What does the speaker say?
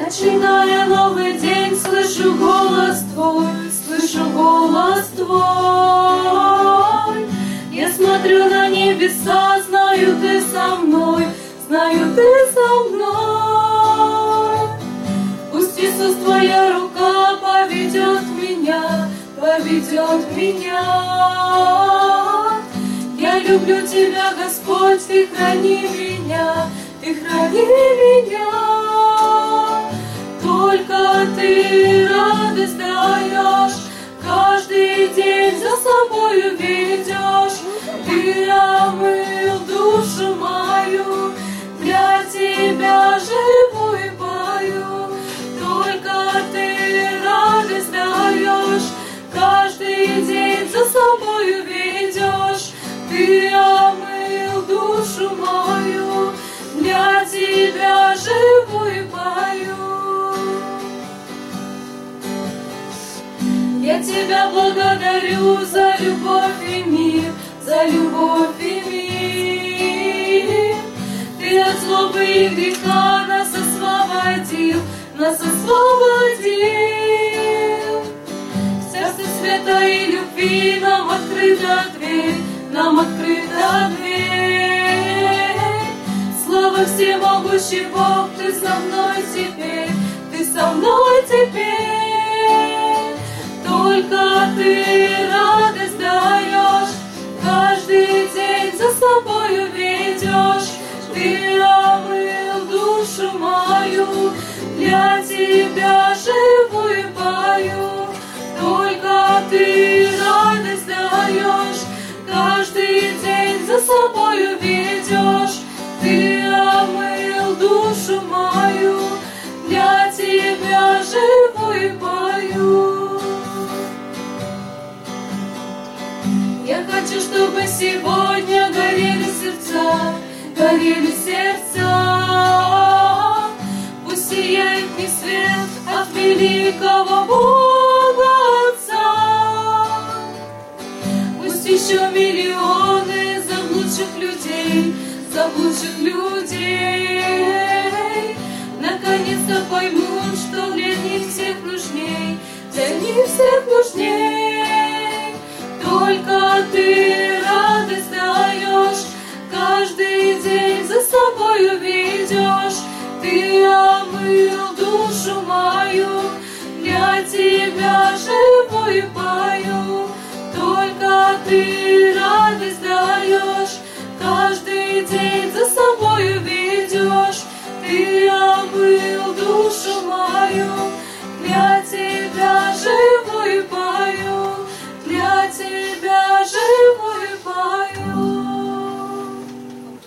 Начиная новый день, слышу голос Твой, слышу голос Твой. Я смотрю на небеса, знаю, Ты со мной, знаю, Ты со мной. Пусть, Иисус, Твоя рука поведет меня, поведет меня. Я люблю Тебя, Господь, Ты храни меня, Ты храни меня. Только Ты радость даешь, каждый день за собою ведешь. Ты омыл душу мою, для Тебя живу и пою. Только Ты радость даешь, каждый день за собою ведешь. Ты омыл душу мою, для Тебя живу и пою. Я Тебя благодарю за любовь и мир, за любовь и мир. Ты от злобы и греха нас освободил, нас освободил. В сердце света и любви нам открыта дверь, нам открыта дверь. Слава всемогущий Бог, Ты со мной теперь, Ты со мной теперь. Только Ты радость даешь, каждый день за собою ведешь. Ты омыл душу мою, для Тебя живу и пою. Только Ты радость даешь, каждый день за собою ведешь. Ты омыл душу мою, для Тебя живу и пою. Я хочу, чтобы сегодня горели сердца, горели сердца. Пусть сияет мне свет от великого Бога Отца. Пусть еще миллионы заблудших людей наконец-то поймут, что для них всех нужней, для них всех нужней. Только Ты радость даешь, каждый день за собою ведешь. Ты омыл душу мою, для Тебя живу и пою. Только Ты радость даешь, каждый день за собою ведешь. Ты омыл душу мою, для